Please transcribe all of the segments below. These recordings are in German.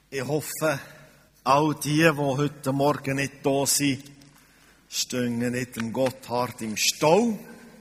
Ich hoffe, all die heute Morgen nicht da sind, stehen nicht dem Gotthard im Stau.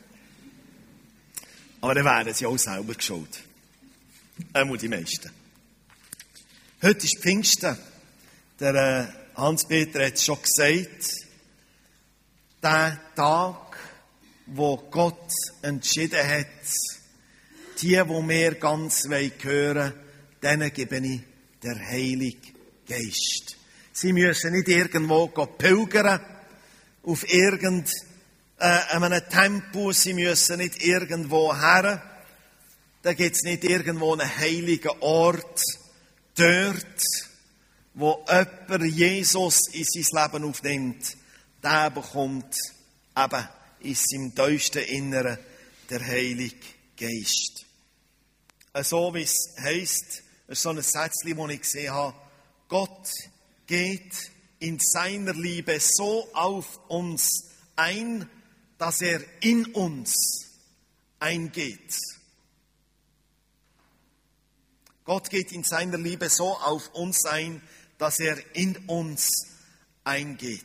Aber dann wären sie auch selber schuld. Einmal die meisten. Heute ist Pfingsten. Der Hans-Peter hat es schon gesagt. Der Tag, wo Gott entschieden hat, die mir ganz hören wollen, denen gebe ich der Heilige Geist. Sie müssen nicht irgendwo pilgern, auf irgendeinem Tempel, sie müssen nicht irgendwo her. Da gibt es nicht irgendwo einen heiligen Ort, dort, wo jemand Jesus in sein Leben aufnimmt, der bekommt eben in seinem tiefsten Inneren der Heilige Geist. So wie es heisst, das ist so ein Sätzchen, das ich gesehen habe. Gott geht in seiner Liebe so auf uns ein, dass er in uns eingeht. Gott geht in seiner Liebe so auf uns ein, dass er in uns eingeht.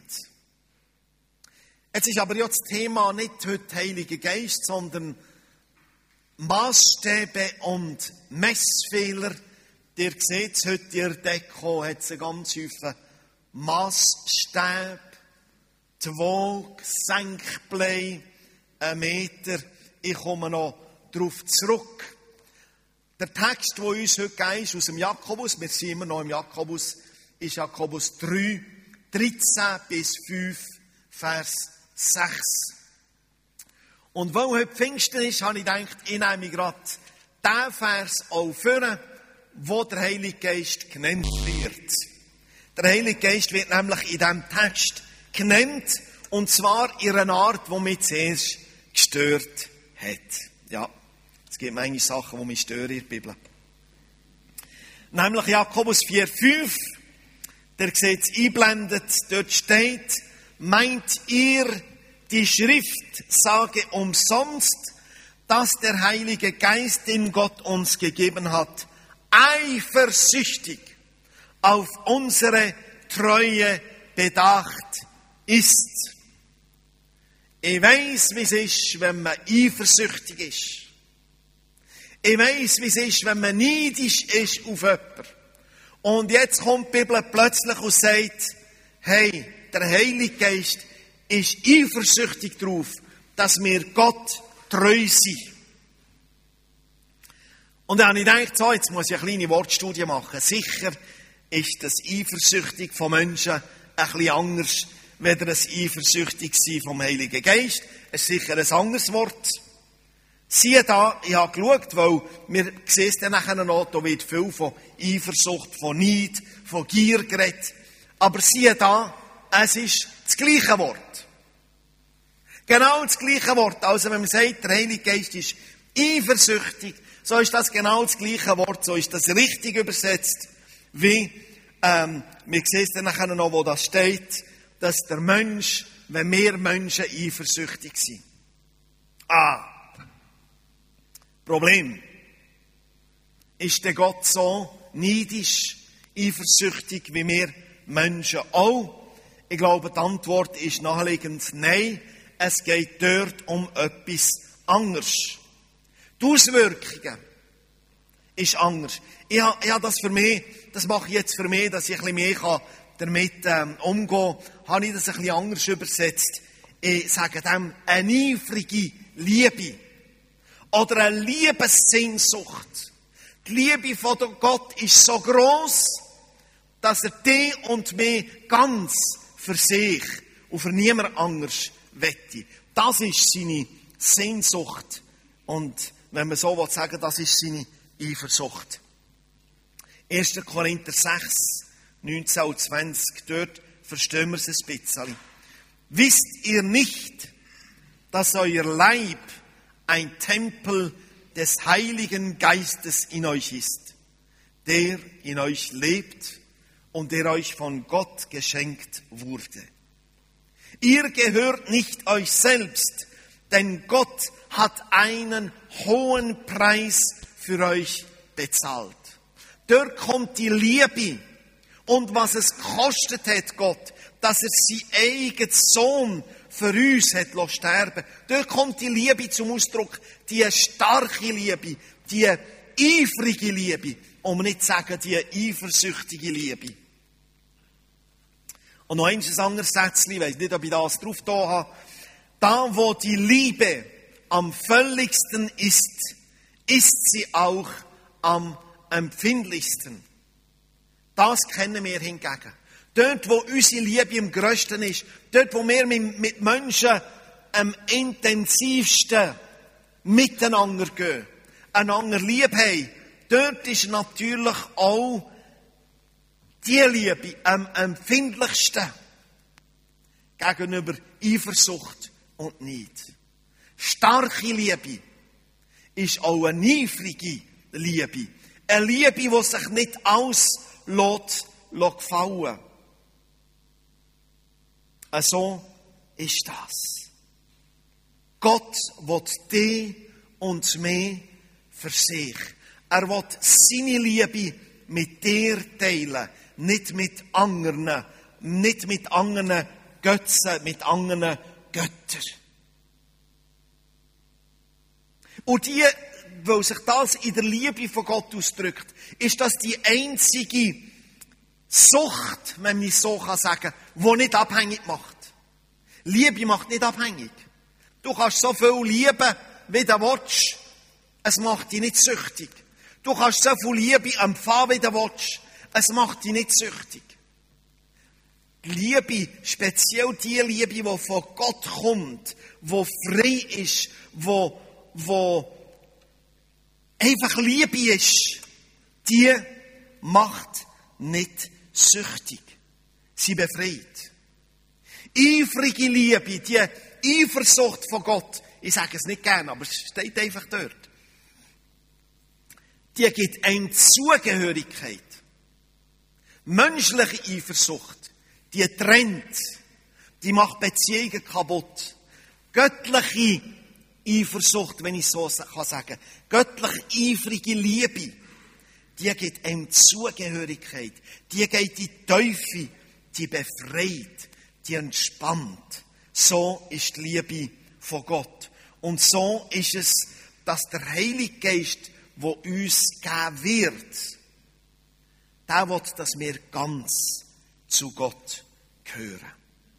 Jetzt ist aber ja das Thema nicht heute Heiliger Geist, sondern Maßstäbe und Messfehler. Ihr seht es heute in der Deko, hat es ganz viele Maßstäbe, die Waage, Senkblei, 1 Meter. Ich komme noch darauf zurück. Der Text, der uns heute gegeben ist, aus dem Jakobus, wir sind immer noch im Jakobus, ist Jakobus 3, 13 bis 5, Vers 6. Und weil heute Pfingsten ist, habe ich gedacht, ich nehme gerade diesen Vers auch vor, wo der Heilige Geist genannt wird. Der Heilige Geist wird nämlich in diesem Text genannt, und zwar in einer Art, die mich zuerst gestört hat. Ja, es gibt manche Sachen, die mich stören in der Bibel. Nämlich Jakobus 4,5, der seht es einblendet, dort steht: Meint ihr, die Schrift sage umsonst, dass der Heilige Geist, den Gott uns gegeben hat, eifersüchtig auf unsere Treue bedacht ist? Ich weiss, wie es ist, wenn man eifersüchtig ist. Ich weiss, wie es ist, wenn man neidisch ist auf jemanden. Und jetzt kommt die Bibel plötzlich und sagt: Hey, der Heilige Geist ist eifersüchtig darauf, dass wir Gott treu sind. Und dann habe ich gedacht, so, jetzt muss ich eine kleine Wortstudie machen. Sicher ist das eifersüchtig von Menschen ein bisschen anders, weder das eifersüchtig sein vom Heiligen Geist. Es ist sicher ein anderes Wort. Siehe da, ich habe geschaut, weil wir sehen es dann nachher noch, da wird viel von Eifersucht, von Neid, von Gier geredet. Aber siehe da, es ist das gleiche Wort. Genau das gleiche Wort. Also wenn man sagt, der Heilige Geist ist eifersüchtig, so ist das genau das gleiche Wort, so ist das richtig übersetzt, wie, wir sehen es dann nachher noch, wo das steht, dass der Mensch, wenn wir Menschen eifersüchtig sind. Problem. Ist der Gott so neidisch, eifersüchtig wie wir Menschen auch? Ich glaube, die Antwort ist naheliegend nein. Es geht dort um etwas anderes. Die Auswirkungen ist anders. Ich habe das für mich, das mache ich jetzt für mich, dass ich ein bisschen mehr damit umgehen kann, habe ich das ein bisschen anders übersetzt. Ich sage dem eine eifrige Liebe oder eine Liebessehnsucht. Die Liebe von Gott ist so gross, dass er dich und mich ganz für sich und für niemand anders wette. Das ist seine Sehnsucht. Und wenn man so sagen will, das ist seine Eifersucht. 1. Korinther 6, 19 und 20, dort verstehen wir es ein bisschen. Wisst ihr nicht, dass euer Leib ein Tempel des Heiligen Geistes in euch ist, der in euch lebt und der euch von Gott geschenkt wurde? Ihr gehört nicht euch selbst, denn Gott hat einen hohen Preis für euch bezahlt. Dort kommt die Liebe und was es gekostet hat, Gott, dass er seinen eigenen Sohn für uns hat sterben. Dort kommt die Liebe zum Ausdruck, die starke Liebe, die eifrige Liebe, um nicht zu sagen, die eifersüchtige Liebe. Und noch ein anderes Sätzchen, ich weiss nicht, ob ich das drauf da habe. Da, wo die Liebe am völligsten ist, ist sie auch am empfindlichsten. Das kennen wir hingegen. Dort, wo unsere Liebe am grössten ist, dort, wo wir mit Menschen am intensivsten miteinander gehen, einander lieb haben, dort ist natürlich auch die Liebe am empfindlichsten gegenüber Eifersucht und Neid. Starke Liebe ist auch eine eifrige Liebe. Eine Liebe, die sich nicht alles gefallen. So ist das. Gott will dich und mich für sich. Er will seine Liebe mit dir teilen, nicht mit anderen Götzen, mit anderen Göttern. Und weil sich das in der Liebe von Gott ausdrückt, ist das die einzige Sucht, wenn man es so sagen kann, die nicht abhängig macht. Liebe macht nicht abhängig. Du kannst so viel lieben, wie du willst. Es macht dich nicht süchtig. Du kannst so viel Liebe empfangen, wie du willst. Es macht dich nicht süchtig. Die Liebe, speziell die Liebe, die von Gott kommt, die frei ist, die einfach Liebe ist, die macht nicht süchtig. Sie befreit. Eifrige Liebe, die Eifersucht von Gott, ich sage es nicht gerne, aber es steht einfach dort, die gibt eine Zugehörigkeit. Menschliche Eifersucht, die trennt, die macht Beziehungen kaputt. Göttliche Eifersucht, wenn ich so sagen kann, göttlich eifrige Liebe, die gibt eine Zugehörigkeit, die geht in die Teufel, die befreit, die entspannt. So ist die Liebe von Gott. Und so ist es, dass der Heilige Geist, der uns geben wird, der will, dass wir ganz zu Gott gehören.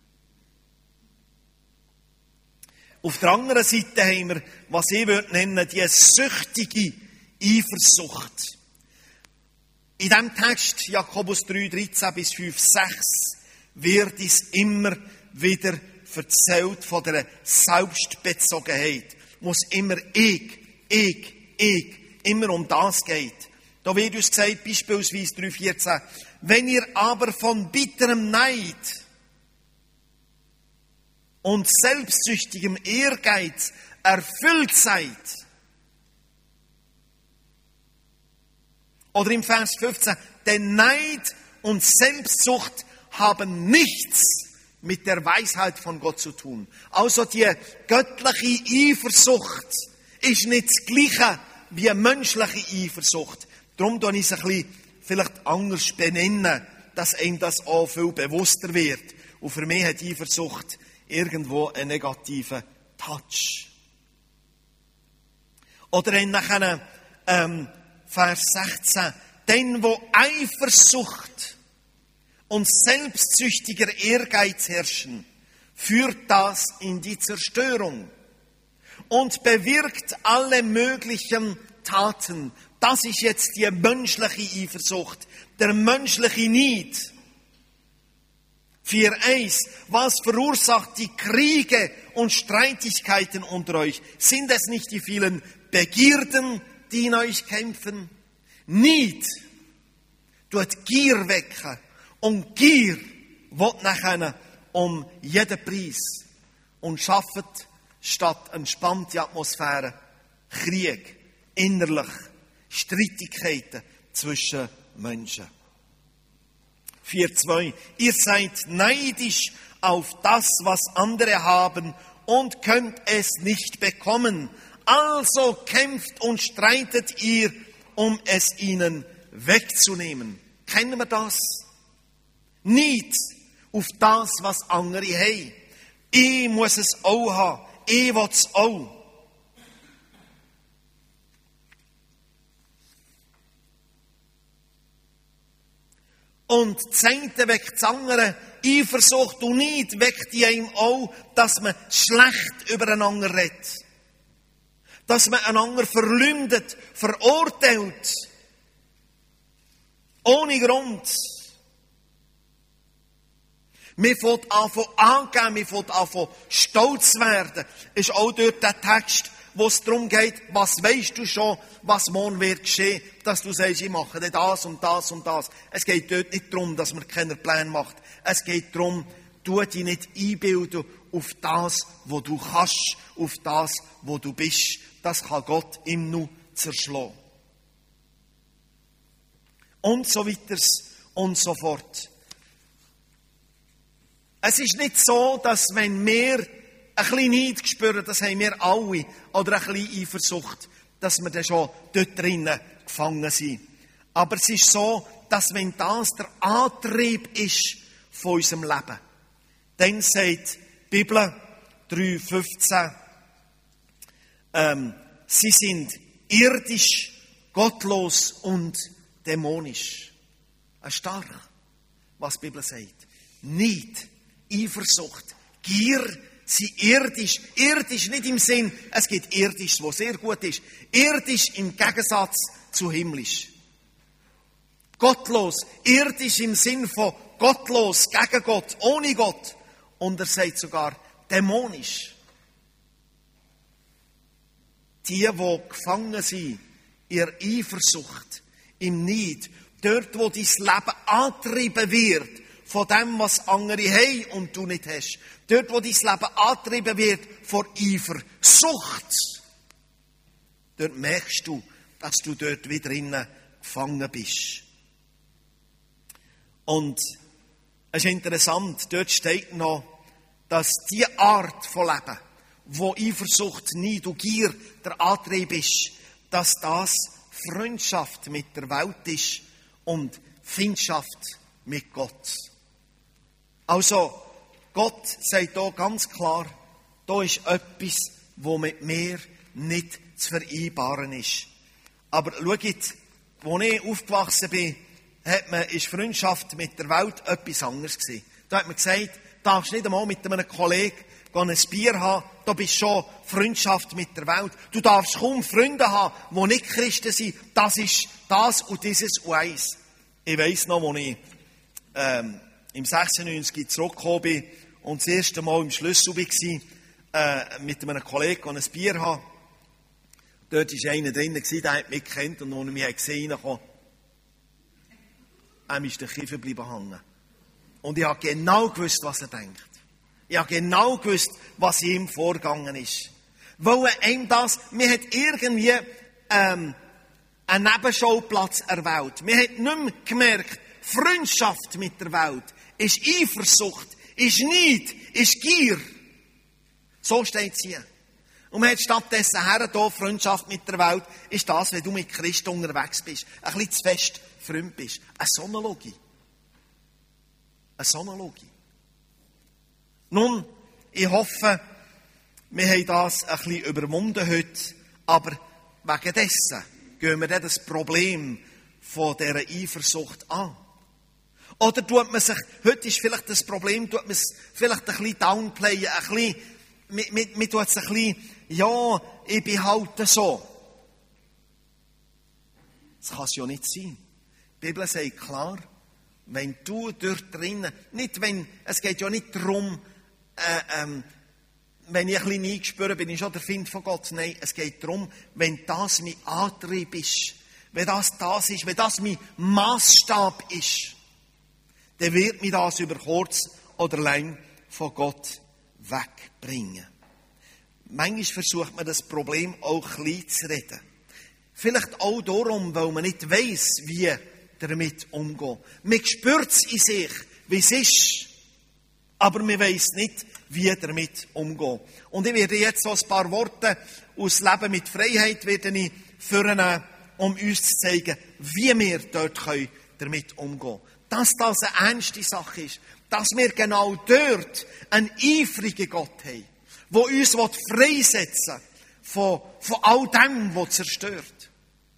Auf der anderen Seite haben wir, was ich nennen würde, die süchtige Eifersucht. In diesem Text, Jakobus 3, 13 bis 5, 6, wird es immer wieder erzählt von der Selbstbezogenheit. Wo es immer immer um das geht. Da wird uns gesagt, beispielsweise 3,14, wenn ihr aber von bitterem Neid und selbstsüchtigem Ehrgeiz erfüllt seid. Oder im Vers 15, denn Neid und Selbstsucht haben nichts mit der Weisheit von Gott zu tun. Also die göttliche Eifersucht ist nicht das Gleiche wie eine menschliche Eifersucht. Darum tue ich es ein bisschen vielleicht anders benennen, dass einem das auch viel bewusster wird. Und für mich hat Eifersucht irgendwo einen negativen Touch. Oder in nachher Vers 16, denn wo Eifersucht und selbstsüchtiger Ehrgeiz herrschen, führt das in die Zerstörung und bewirkt alle möglichen Taten. Das ist jetzt die menschliche Eifersucht, der menschliche Neid. 4,1. Was verursacht die Kriege und Streitigkeiten unter euch? Sind es nicht die vielen Begierden, die in euch kämpfen? Neid tut Gier wecken. Und Gier will nachher um jeden Preis und schafft statt entspannte Atmosphäre Krieg, innerlich Streitigkeiten zwischen Menschen. 4,2. Ihr seid neidisch auf das, was andere haben und könnt es nicht bekommen. Also kämpft und streitet ihr, um es ihnen wegzunehmen. Kennen wir das? Nicht auf das, was andere haben. Ich muss es auch haben. Ich will es auch. Und das eine weckt das andere. Eifersucht und Neid weckt in einem auch, dass man schlecht übereinander redet. Dass man einander verleumdet, verurteilt. Ohne Grund. Man fängt an angeben, man fängt an stolz zu werden. Ist auch dort der Text, wo es darum geht, was weisst du schon, was morgen wird geschehen, dass du sagst, ich mache das und das und das. Es geht dort nicht darum, dass man keine Pläne macht. Es geht darum, tu dich nicht einbilden auf das, wo du kannst, auf das, wo du bist. Das kann Gott ihm nur zerschlagen. Und so weiter und so fort. Es ist nicht so, dass wenn wir ein bisschen Neid spüren, das haben wir alle, oder ein bisschen Eifersucht, dass wir dann schon dort drinnen gefangen sind. Aber es ist so, dass wenn das der Antrieb ist von unserem Leben, dann sagt die Bibel 3,15, sie sind irdisch, gottlos und dämonisch. Stark, was die Bibel sagt. Neid, Eifersucht, Gier sind irdisch. Irdisch nicht im Sinn, es gibt irdisch, was sehr gut ist. Irdisch im Gegensatz zu himmlisch. Gottlos, irdisch im Sinn von gottlos, gegen Gott, ohne Gott. Und er sagt sogar dämonisch. Die gefangen sind, ihre Eifersucht, im Neid, dort, wo dein Leben angetrieben wird, von dem, was andere haben und du nicht hast. Dort, wo dein Leben angetrieben wird von Eifersucht. Dort merkst du, dass du dort wieder drinnen gefangen bist. Und es ist interessant, dort steht noch, dass die Art von Leben, wo Eifersucht, Neid und Gier der Antrieb ist, dass das Freundschaft mit der Welt ist und Feindschaft mit Gott. Also, Gott sagt hier ganz klar, da ist etwas, was mit mir nicht zu vereinbaren ist. Aber schaut, als ich aufgewachsen bin, ist Freundschaft mit der Welt etwas anderes gewesen. Da hat man gesagt, du darfst nicht einmal mit einem Kollegen ein Bier haben, da bist schon Freundschaft mit der Welt. Du darfst kaum Freunde haben, die nicht Christen sind. Das ist das und dieses und eins. Ich weiss noch, als ich im 96 zurückgekommen bin und das erste Mal im Schlüssel war, mit einem Kollegen ein Bier haben. Dort war einer drin, der hat mich gekannt und als er mich gesehen hat, ist der Kiefer geblieben hängen. Und ich habe genau gewusst, was er denkt. Ich habe genau gewusst, was ihm vorgegangen ist. Weil ihm das, mir hat irgendwie einen Nebenschauplatz erwählt. Wir haben nicht mehr gemerkt, Freundschaft mit der Welt ist Eifersucht, ist Neid, ist Gier. So steht es hier. Und man hat stattdessen hier Freundschaft mit der Welt, ist das, wenn du mit Christen unterwegs bist, ein bisschen zu fest Freund bist. Eine Sonnenlogie. Eine Sonnenlogie. Nun, ich hoffe, wir haben das ein bisschen überwunden heute, aber wegen dessen gehen wir dann das Problem von dieser Eifersucht an. Oder tut man sich, heute ist vielleicht das Problem, tut man es vielleicht ein bisschen downplayen, ein bisschen, man tut es ein bisschen, ja, ich bin halt so. Das kann es ja nicht sein. Die Bibel sagt klar, wenn du dort drinnen, es geht ja nicht darum, wenn ich ein bisschen eingespürt bin ich schon der Find von Gott. Nein, es geht darum, wenn das mein Antrieb ist, wenn das ist, wenn das mein Massstab ist, dann wird mich das über kurz oder lang von Gott wegbringen. Manchmal versucht man das Problem auch klein zu reden. Vielleicht auch darum, weil man nicht weiss, wie damit umgehen. Man spürt es in sich, wie es ist, aber man weiss nicht, wie damit umgehen. Und ich werde jetzt so ein paar Worte aus Leben mit Freiheit vornehmen, um uns zu zeigen, wie wir dort damit umgehen können. dass das eine ernste Sache ist. Dass wir genau dort einen eifrigen Gott haben, der uns freisetzen will von all dem, was zerstört.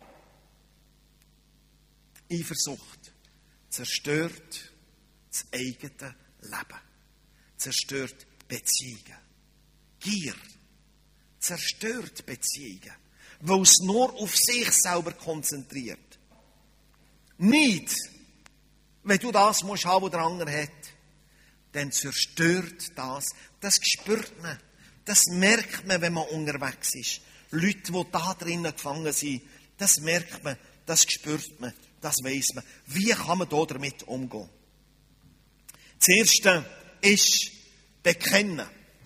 Eifersucht zerstört das eigene Leben. Zerstört Beziehungen. Gier zerstört Beziehungen, weil es nur auf sich selber konzentriert. Nicht, wenn du das musst haben, was der andere hat, dann zerstört das. Das spürt man. Das merkt man, wenn man unterwegs ist. Leute, die da drinnen gefangen sind, das merkt man, das spürt man, das weiss man. Wie kann man da damit umgehen? Das Erste ist bekennen.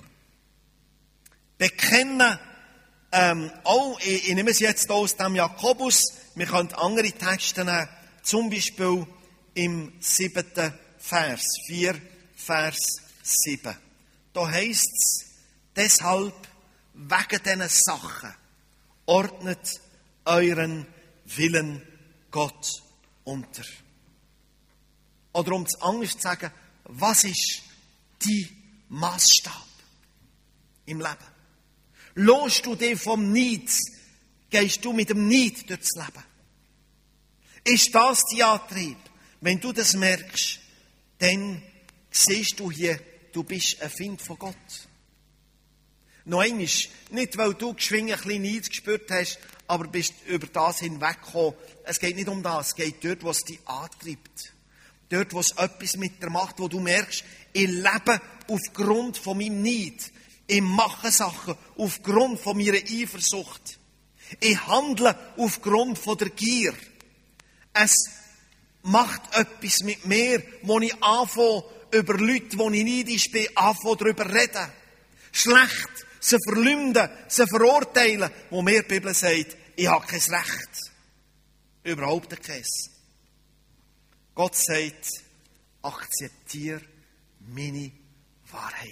Bekennen, ich nehme es jetzt aus dem Jakobus, wir können andere Texte nehmen, zum Beispiel im 7. Vers, 4, Vers 7. Da heisst es, deshalb, wegen diesen Sachen, ordnet euren Willen Gott unter. Oder um es anders zu sagen, was ist dein Maßstab im Leben? Lässt du dich vom Neid, gehst du mit dem Neid durchs Leben? Ist das dein Antrieb? Wenn du das merkst, dann siehst du hier, du bist ein Find von Gott. Noch einmal, nicht weil du geschwingen ein bisschen Neid gespürt hast, aber bist über das hinweggekommen. Es geht nicht um das, es geht dort, wo es dich antreibt. Dort, wo es etwas mit dir macht, wo du merkst, ich lebe aufgrund von meinem Neid. Ich mache Sachen aufgrund von meiner Eifersucht. Ich handle aufgrund von der Gier. Es macht etwas mit mir, wo ich anfange, über Leute, die ich neidisch bin, anfange, darüber reden. Schlecht, sie verleumden, sie verurteilen, wo mir die Bibel sagt, ich habe kein Recht. Überhaupt keins. Gott sagt, akzeptiere meine Wahrheit.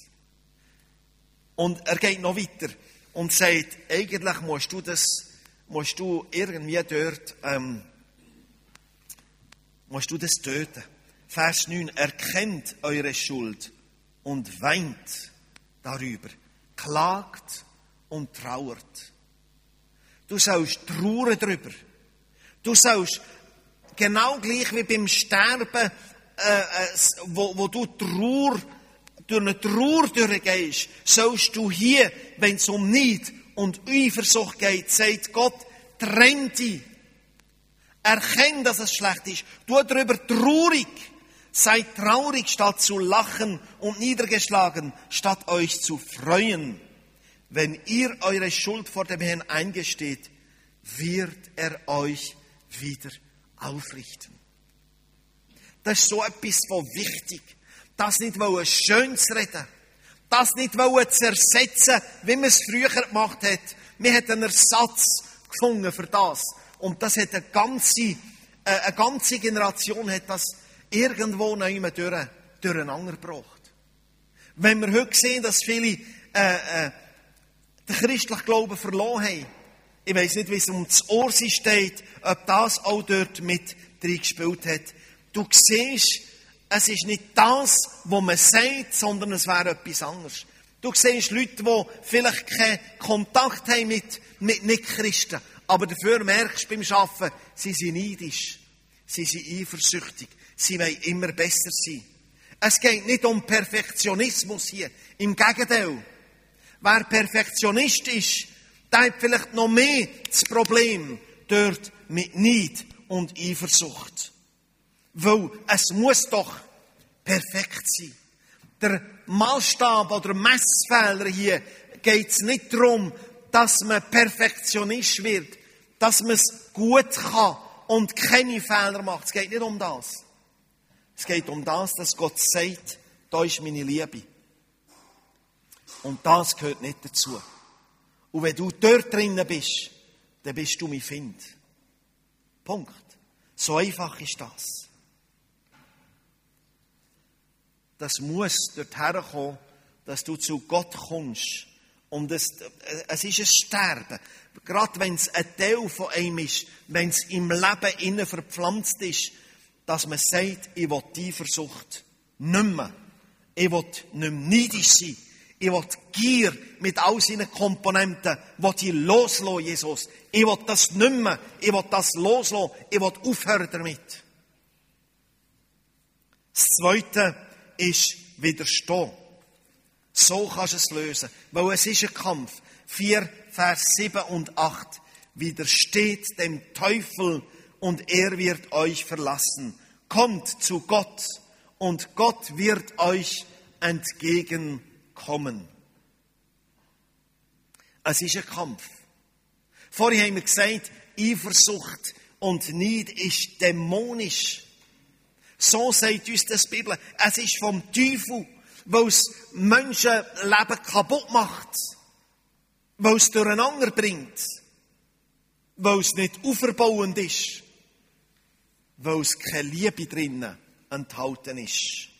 Und er geht noch weiter und sagt, eigentlich musst du irgendwie dort, musst du das töten. Vers 9, erkennt eure Schuld und weint darüber, klagt und trauert. Du sollst trauern darüber. Du sollst genau gleich wie beim Sterben, wo du durch eine Trauer durchgehst, sollst du hier, wenn es um Neid und Eifersucht geht, sagt Gott, trenn dich. Erkenn, dass es schlecht ist. Tu darüber traurig. Seid traurig, statt zu lachen und niedergeschlagen, statt euch zu freuen. Wenn ihr eure Schuld vor dem Herrn eingesteht, wird er euch wieder aufrichten. Das ist so etwas von wichtig. Das nicht schön zu reden. Das nicht zersetzen, wie man es früher gemacht hat. Man hat einen Ersatz gefunden für das. Und das hat eine ganze Generation hat das irgendwo noch immer durcheinander gebracht. Wenn wir heute sehen, dass viele den christlichen Glauben verloren haben, ich weiss nicht, wie es um das Ohr steht, ob das auch dort mit drin gespielt hat. Du siehst, es ist nicht das, was man sagt, sondern es wäre etwas anderes. Du siehst Leute, die vielleicht keinen Kontakt haben mit Nicht-Christen, aber dafür merkst du beim Arbeiten, sie sind neidisch, sie sind eifersüchtig, sie wollen immer besser sein. Es geht nicht um Perfektionismus hier, im Gegenteil. Wer Perfektionist ist, der hat vielleicht noch mehr das Problem dort mit Neid und Eifersucht. Weil es muss doch perfekt sein. Der Maßstab oder Messfehler hier geht es nicht darum, dass man Perfektionist wird, dass man es gut kann und keine Fehler macht. Es geht nicht um das. Es geht um das, dass Gott sagt, da ist meine Liebe. Und das gehört nicht dazu. Und wenn du dort drinnen bist, dann bist du mein Find. Punkt. So einfach ist das. Das muss dorthin kommen, dass du zu Gott kommst. Und es ist ein Sterben. Gerade wenn es ein Teil von einem ist, wenn es im Leben innen verpflanzt ist, dass man sagt, ich will die Eifersucht nicht mehr. Ich will nicht mehr neidisch sein. Ich will Gier mit all seinen Komponenten, ich loslassen, Jesus. Ich will das nicht mehr. Ich will das loslassen. Ich will aufhören damit. Das Zweite ist widerstehen. So kannst du es lösen. Weil es ist ein Kampf. 4, Vers 7 und 8. Widersteht dem Teufel und er wird euch verlassen. Kommt zu Gott und Gott wird euch entgegenkommen. Es ist ein Kampf. Vorhin haben wir gesagt, Eifersucht und Neid ist dämonisch. So sagt uns das Bibel. Es ist vom Teufel, weil es Menschenleben kaputt macht. Weil es durcheinander bringt. Weil es nicht auferbauend ist. Weil es keine Liebe drinnen enthalten ist.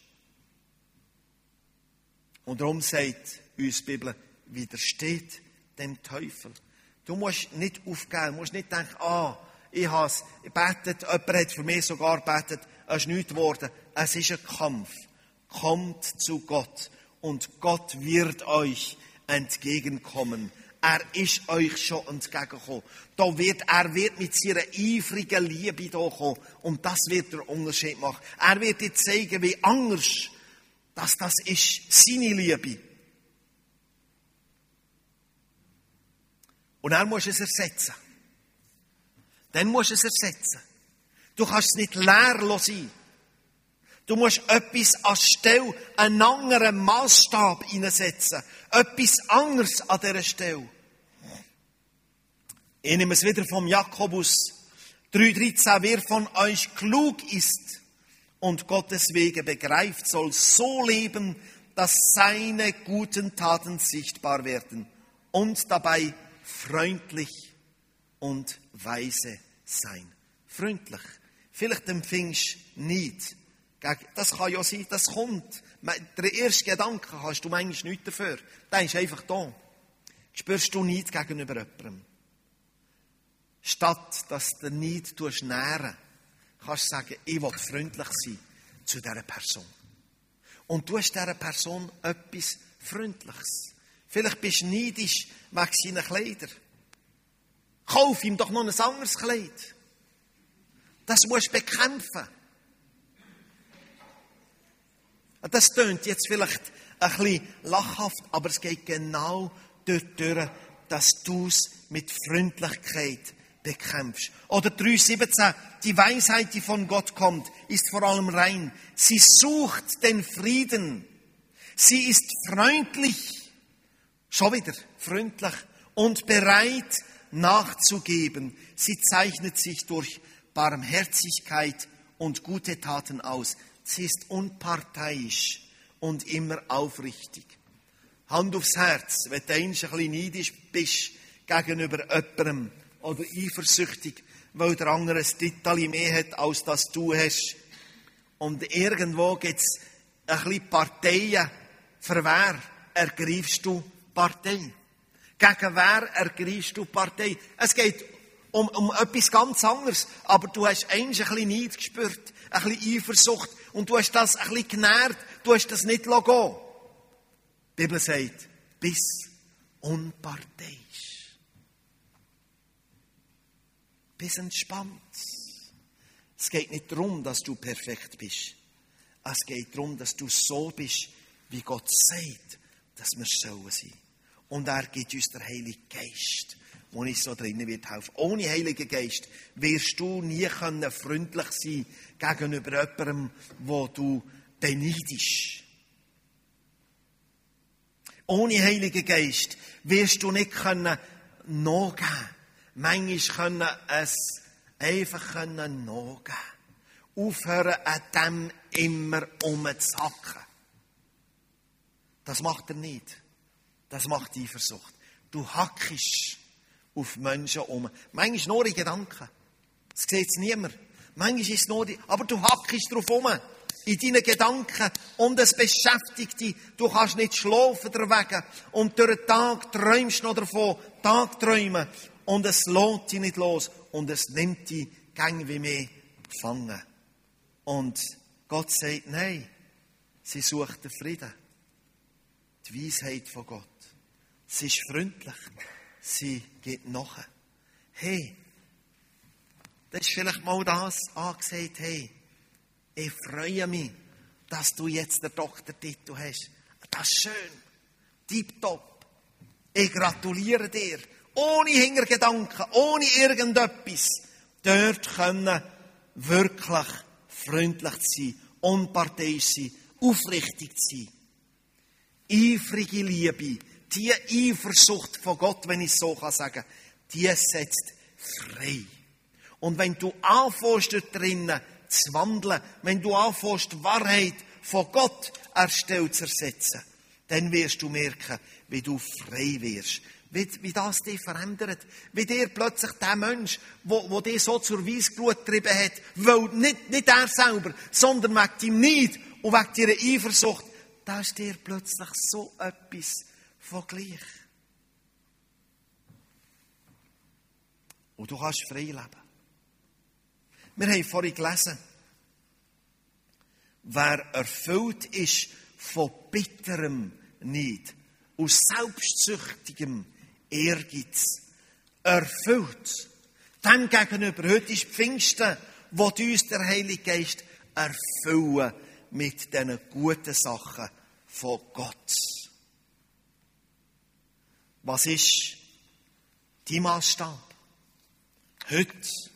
Und darum sagt uns die Bibel, widersteht dem Teufel. Du musst nicht aufgeben, du musst nicht denken, ich habe es gebetet, jemand hat für mich sogar gebetet, es ist nichts geworden. Es ist ein Kampf. Kommt zu Gott und Gott wird euch entgegenkommen. Er ist euch schon entgegengekommen. Er wird mit seiner eifrigen Liebe hier kommen und das wird der Unterschied machen. Er wird dir zeigen, wie anders das ist, seine Liebe. Und er muss es ersetzen. Dann musst du es ersetzen. Du kannst es nicht leer sein. Du musst etwas anstelle, einen anderen Maßstab hineinsetzen. Etwas anderes an dieser Stelle. Ich nehme es wieder vom Jakobus 3,13. Wer von euch klug ist und Gottes Wege begreift, soll so leben, dass seine guten Taten sichtbar werden und dabei freundlich und weise sein. Freundlich. Vielleicht empfindest du nicht. Das kann ja sein, das kommt. Der erste Gedanke hast du manchmal nichts dafür. Der ist einfach da. Spürst du Neid gegenüber jemandem. Statt dass du den Neid nähren, kannst du sagen, ich will freundlich sein zu dieser Person. Und du hast dieser Person etwas Freundliches. Vielleicht bist du neidisch wegen seiner Kleider. Kauf ihm doch noch ein anderes Kleid. Das musst du bekämpfen. Das tönt jetzt vielleicht ein bisschen lachhaft, aber es geht genau dort, dass du es mit Freundlichkeit bekämpfst. Oder 3,17. Die Weisheit, die von Gott kommt, ist vor allem rein. Sie sucht den Frieden. Sie ist freundlich. Schon wieder freundlich. Und bereit nachzugeben. Sie zeichnet sich durch Barmherzigkeit und gute Taten aus. Sie ist unparteiisch und immer aufrichtig. Hand aufs Herz, wenn du ein bisschen neidisch bist gegenüber jemandem oder eifersüchtig, weil der andere ein Titel mehr hat, als das du hast. Und irgendwo gibt es ein bisschen Parteien. Für wer ergreifst du Partei? Gegen wer ergreifst du Partei? Es geht um etwas ganz anderes. Aber du hast ein bisschen Neid gespürt, ein bisschen Eifersucht. Und du hast das ein bisschen genährt. Du hast das nicht gehen. Die Bibel sagt, bis unparteiisch. Bis entspannt. Es geht nicht darum, dass du perfekt bist. Es geht darum, dass du so bist, wie Gott sagt, dass wir sollen sein. Und er gibt uns den Heiligen Geist, wo uns so drinnen wird helfen. Ohne Heiligen Geist wirst du nie freundlich sein gegenüber jemandem, wo du beneidest. Ohne Heiligen Geist wirst du nicht nachgeben. Manchmal es einfach nachgeben. Aufhören, an dem immer rumzuhacken. Das macht er nicht. Das macht die Eifersucht. Du hackst auf Menschen um. Manchmal nur in Gedanken. Das sieht es niemand. Manchmal ist es nur aber du hackst drauf um. In deinen Gedanken. Und es beschäftigt dich. Du kannst nicht schlafen deswegen. Und durch den Tag träumst du noch davon. Tagträumen. Und es lässt dich nicht los. Und es nimmt dich gäng wie mehr gefangen. Und Gott sagt, nein, sie sucht den Frieden. Die Weisheit von Gott. Sie ist freundlich. Sie geht nach. Hey, das ist vielleicht mal das angesagt, hey, ich freue mich, dass du jetzt den Doktortitel hast. Das ist schön. Tipptopp. Ich gratuliere dir. Ohne Hintergedanken, ohne irgendetwas. Dort können wirklich freundlich sein, unparteiisch sein, aufrichtig sein. Eifrige Liebe, die Eifersucht von Gott, wenn ich es so sagen kann, die setzt frei. Und wenn du anfängst, dort drinnen zu wandeln, wenn du anfängst, Wahrheit von Gott erstellt zu ersetzen, dann wirst du merken, wie du frei wirst. Wie das dich verändert. Wie dir plötzlich der Mensch, der dich so zur Weissglut getrieben hat, weil nicht er selber, sondern wegen deinem Neid und wegen deiner Eifersucht, da ist dir plötzlich so etwas von gleich. Und du kannst frei leben. Wir haben vorhin gelesen, wer erfüllt ist von bitterem Neid, aus selbstsüchtigem Ehrgeiz, erfüllt. Dem gegenüber, heute ist Pfingsten, wo uns der Heilige Geist erfüllen mit diesen guten Sachen von Gott. Was ist dein Maßstab? Heute.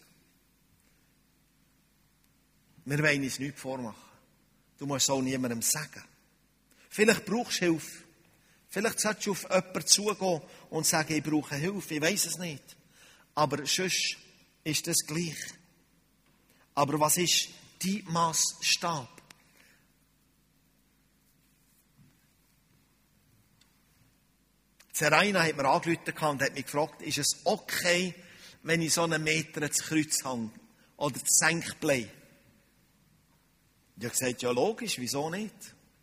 Wir wollen uns nichts vormachen. Du musst es auch niemandem sagen. Vielleicht brauchst du Hilfe. Vielleicht solltest du auf jemanden zugehen und sagen, ich brauche Hilfe. Ich weiss es nicht. Aber sonst ist das gleich. Aber was ist dein Massstab? Zeraina hat mir angerufen und hat mich gefragt, ist es okay, wenn ich so einen Meter ins Kreuz hänge? Oder das Senkblei? Ich habe gesagt, ja logisch, wieso nicht?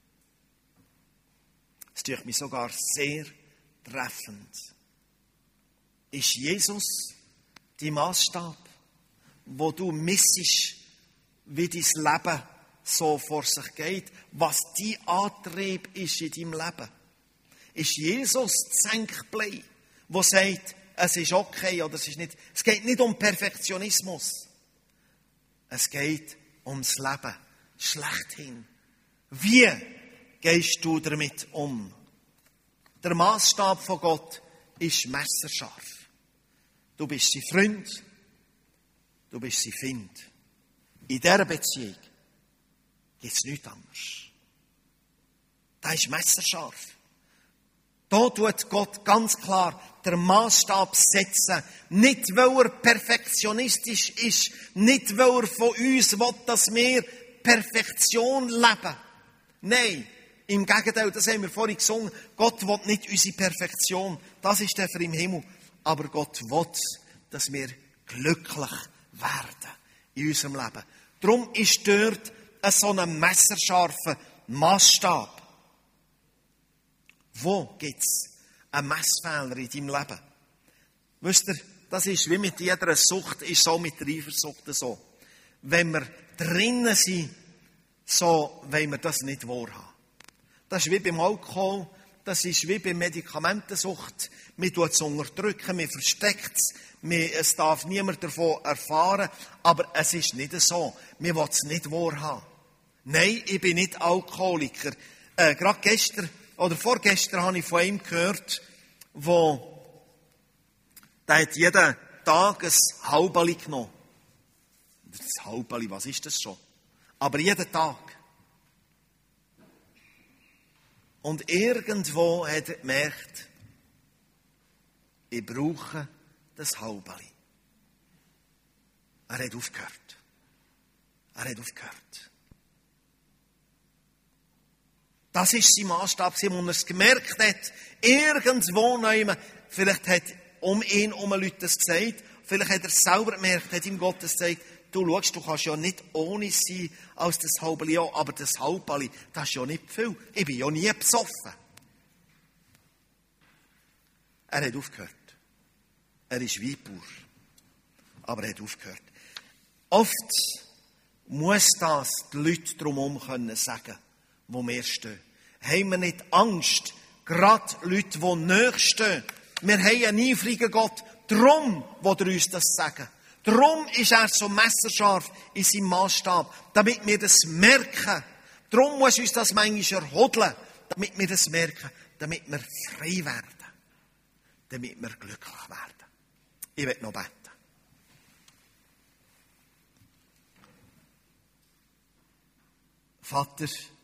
Es tut mich sogar sehr treffend. Ist Jesus dein Massstab, wo du missest, wie dein Leben so vor sich geht, was dein Antrieb ist in deinem Leben? Ist Jesus das Senkblei, der sagt, es ist okay oder es ist nicht. Es geht nicht um Perfektionismus. Es geht ums Leben. Schlechthin. Wie gehst du damit um? Der Massstab von Gott ist messerscharf. Du bist sein Freund. Du bist sein Feind. In dieser Beziehung gibt es nichts anderes. Das ist messerscharf. Da tut Gott ganz klar den Massstab setzen. Nicht, weil er perfektionistisch ist. Nicht, weil er von uns will, dass wir Perfektion leben. Nein, im Gegenteil, das haben wir vorhin gesungen. Gott will nicht unsere Perfektion. Das ist der für im Himmel. Aber Gott will, dass wir glücklich werden in unserem Leben. Darum ist dort so ein messerscharfer Massstab. Wo gibt es einen Messfehler in deinem Leben? Wisst ihr, das ist wie mit jeder Sucht, ist so mit der Eifersucht so. Wenn wir drinnen sind, so wollen wir das nicht wahrhaben. Das ist wie beim Alkohol, das ist wie bei Medikamentensucht. Man tut es unterdrücken, man versteckt es, es darf niemand davon erfahren, aber es ist nicht so. Man will es nicht wahrhaben. Nein, ich bin nicht Alkoholiker. Gerade gestern oder vorgestern habe ich von ihm gehört, der hat jeden Tag ein Halbali genommen. Das Halbali, was ist das schon? Aber jeden Tag. Und irgendwo hat er gemerkt, ich brauche das Halbali. Er hat aufgehört. Das ist sein Massstab, wo er es gemerkt hat. Irgendwo neu, vielleicht hat um ihn Leute das gesagt, vielleicht hat er es selber gemerkt, hat ihm Gott das gesagt, du schaust, du kannst ja nicht ohne sein als das Halbali, aber das Halbali, das ist ja nicht viel. Ich bin ja nie besoffen. Er hat aufgehört. Er ist Weinbauer. Aber er hat aufgehört. Oft muss das die Leute drumherum können sagen, wo wir stehen. Haben wir nicht Angst, gerade Leute, die näher stehen. Wir haben einen eifrigen Gott, darum will er uns das sagen. Darum ist er so messerscharf in seinem Maßstab, damit wir das merken. Darum muss uns das manchmal erhodeln, damit wir das merken, damit wir frei werden, damit wir glücklich werden. Ich will noch beten. Vater,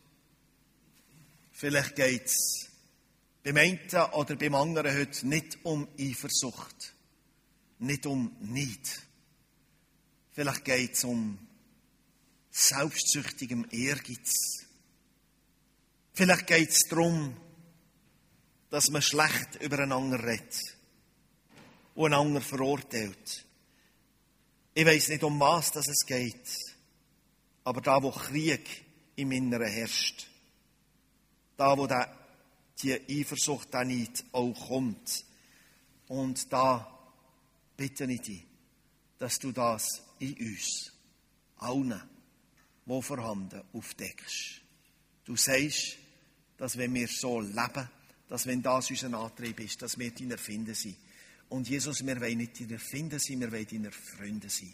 vielleicht geht es beim einen oder beim anderen heute nicht um Eifersucht, nicht um Neid. Vielleicht geht es um selbstsüchtigem Ehrgeiz. Vielleicht geht es darum, dass man schlecht übereinander redet und einander verurteilt. Ich weiss nicht, um was es geht, aber da, wo Krieg im Inneren herrscht, da, wo die Eifersucht, der Neid auch kommt, und da bitte ich dich, dass du das in uns, allen, wo vorhanden, aufdeckst. Du sagst, dass wenn wir so leben, dass wenn das unser Antrieb ist, dass wir deine Erfinder sind. Und Jesus, wir wollen nicht deine Erfinder sein, wir wollen deine Freunde sein.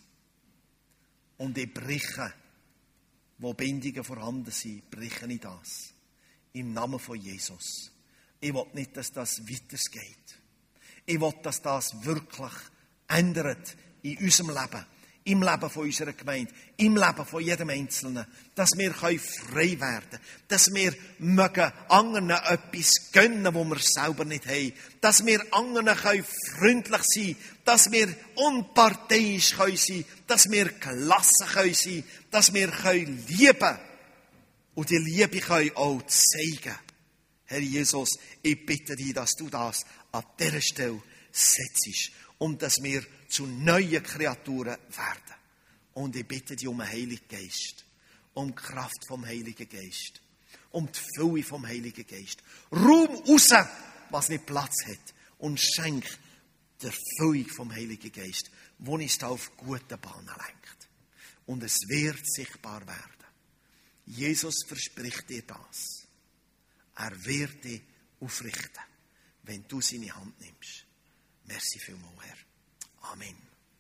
Und ich breche, wo Bindungen vorhanden sind, breche ich das. Im Namen von Jesus. Ich will nicht, dass das weitergeht. Ich will, dass das wirklich ändert in unserem Leben, im Leben von unserer Gemeinde, im Leben von jedem Einzelnen, dass wir frei werden können, dass wir anderen etwas gönnen, wo wir selber nicht haben, dass wir anderen freundlich sein können, dass wir unparteiisch sein können, dass wir gelassen sein können, dass wir lieben können und die Liebe auch zeigen. Herr Jesus, ich bitte dich, dass du das an dieser Stelle setzt und dass wir zu neuen Kreaturen werden. Und ich bitte dich um den Heiligen Geist, um die Kraft vom Heiligen Geist, um die Fülle vom Heiligen Geist. Raum raus, was nicht Platz hat, und schenk der Fülle vom Heiligen Geist, wo uns da auf gute Bahnen lenkt. Und es wird sichtbar werden. Jesus verspricht dir das. Er wird dich aufrichten, wenn du seine Hand nimmst. Merci vielmals, Herr. Amen.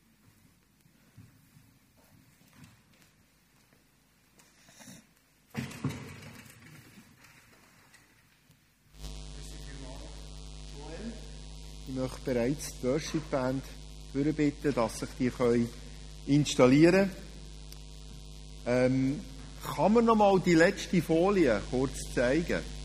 Ich möchte bereits die Worship-Band bitten, dass sich die installieren können. Kann man noch mal die letzte Folie kurz zeigen?